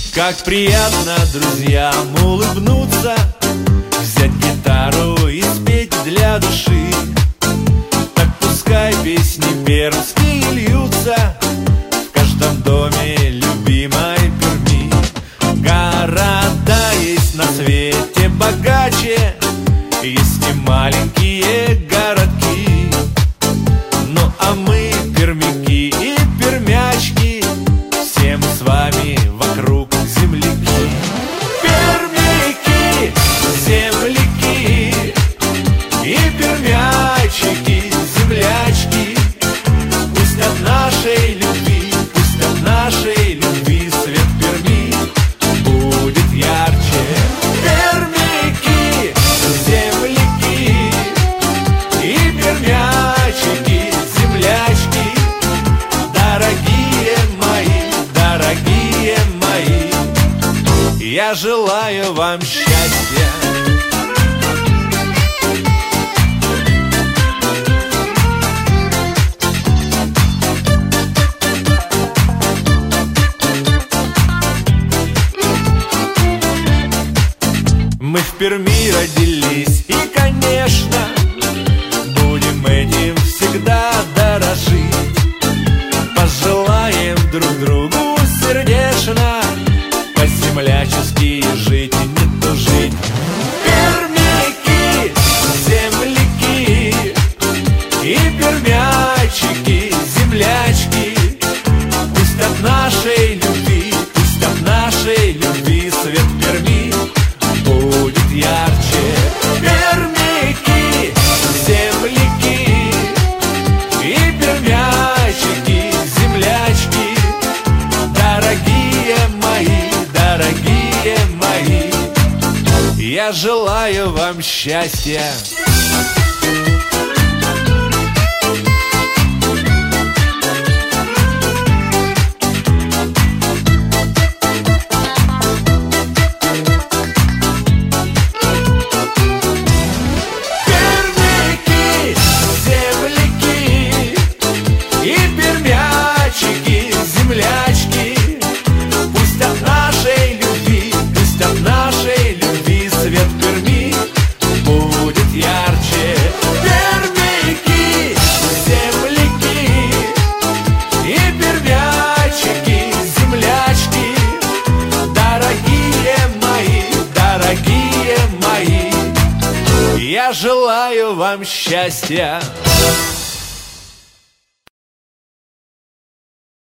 Как приятно друзьям улыбнуться, взять гитару и спеть для души. Так пускай песни пермские льются в каждом доме любимой Перми. Города есть на свете богаче, есть и маленькие городки. Ну а мы, пермяки и пермячки, все мы с вами вокруг земляки. Пермяки, земляки и пермячики, землячки. Пусть от нашей любви, пусть от нашей любви свет Перми будет ярче. Пермяки, земляки и пермячики, землячки. Дорогие мои, дорогие мои, я желаю вам счастья. Мы в Перми родились и, конечно, будем этим всегда дорожить. Пожелаем друг другу сердечно по-землячески жить и не тужить. Пермяки, земляки и пермячики, землячки. Пусть от нашей любви, пусть от нашей любви свет Перми будет ярче. Пермяки, земляки и пермячики, землячки. Дорогие мои, дорогие мои, я желаю вам счастья. Землячки, пусть от нашей любви, пусть от нашей любви свет Перми будет ярче. Пермяки, земляки и пермячики, землячки. Дорогие мои, я желаю вам счастья.